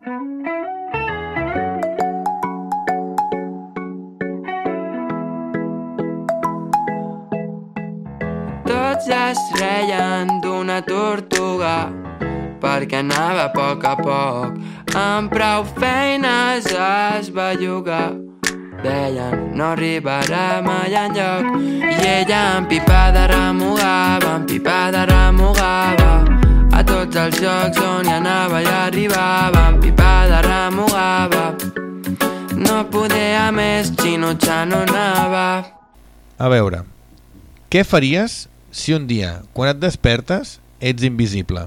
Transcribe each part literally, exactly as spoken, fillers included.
Tots es reien d'una tortuga perquè anava a poc a poc, amb prou feines es belluga. Deien, no arribarà mai enlloc, i ella empipada remugava, empipada remugava, a tots els llocs on hi anava i arribava, empipada remugava. No podia més, Chino-chan on anava. A veure, què faries si un dia, quan et despertes, ets invisible?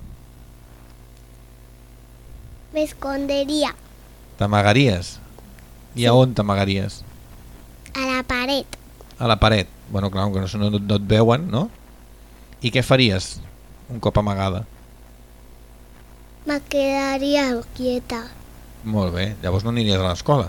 Me escondería. T'amagaries? I a on t'amagaries? A la pared. A la paret. Bueno, clar, que no, no, no et veuen, no? I què faries un cop amagada? Me quedaría quieta. Molt bé, llavors no aniries a l'escola.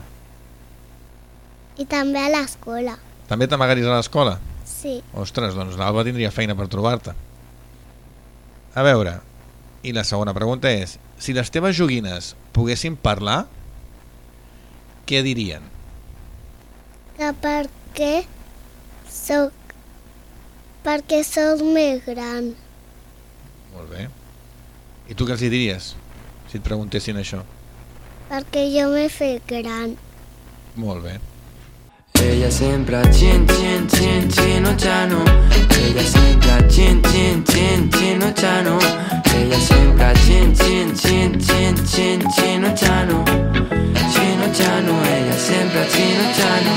I també a l'escola. També t'amagaries a l'escola? Sí. Ostres, doncs l'Alba tindria feina per trobar-te. A veure, i la segona pregunta és, si les teves joguines poguessin parlar, què dirien? Que per què soc... perquè soc més gran. Molt bé. I tu què els hi diries, si et preguntessin això? Perquè jo m'he fet gran. Molt bé. Ella sempre chin, chin, chin, chino-chano. Ella sempre chin, chin, chin, chino-chano. Ella sempre chin, chin, chin, chin, chin, chino-chano. Chino-chano, ella sempre chino-chano.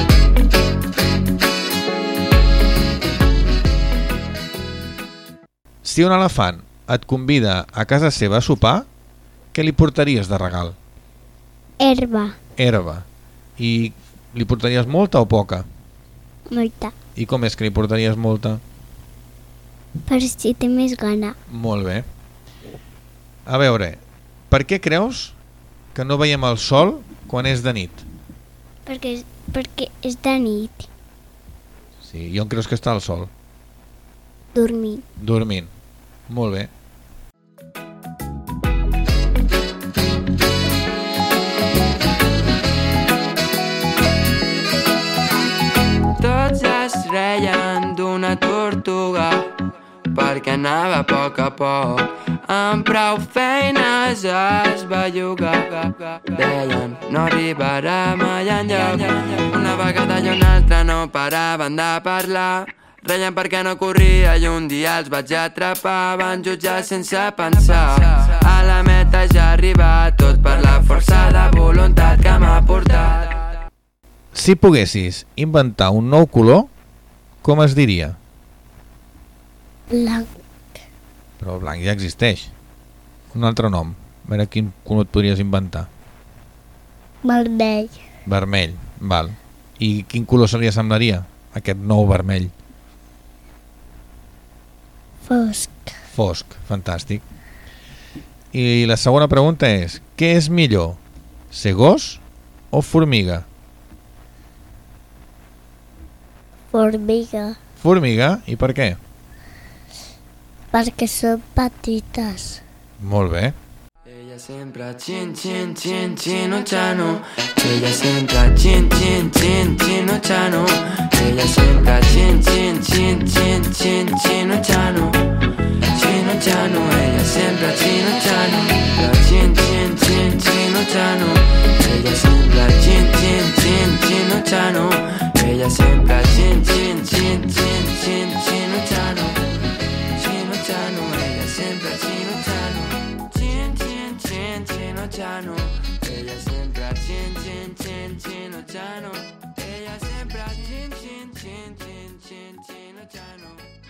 Si un elefant et convida a casa seva a sopar, què li portaries de regal? Herba. Herba. I li portaries molta o poca? Molta. I com és que li portaries molta? Per si té més gana. Molt bé. A veure, per què creus que no veiem el sol quan és de nit? Perquè, perquè és de nit. Sí, i on creus que està el sol? Dormint. Dormint. Molt bé. Tots es reien d'una tortuga perquè anava a poc a poc, amb prou feines es belluga. Deien, no arribarà mai enlloc. Una vegada i una altra no paraven de parlar. Reien perquè no corria i un dia els vaig atrapar. Van jutjar sense pensar. A la meta ja he arribat, tot per la força de voluntat que m'ha portat. Si poguessis inventar un nou color, com es diria? Blanc. Però el blanc ja existeix. Un altre nom. A veure quin color et podries inventar. Vermell. Vermell, val. I quin color se li assemblaria, aquest nou vermell? Fosc. Fosc, fantàstic. I la segona pregunta és, què és millor, ser gos o formiga? Formiga. Formiga? I per què? Perquè són petites. Molt bé. Ella sempre chin, chin, chin, chino-chano. Ella sempre chin, chin, chin, chino-chano. Ella sempre chin, chin, chin, chin, chin, chino-chano. Chino-chano, ella sempre chino-chano. La chin, chin, chin, chino-chano. Ella sempre chin, chin, chin, chino-chano. Ella sempre chin, chin, chin, chin, chin, chino-chano. Chino-chano, ella sempre chino-chano. Chin, chin, chin, chino-chano. Ella sempre chin, chin, chin, chino-chano. Ella sempre chin, chin, chin, chin, chin, chino-chano.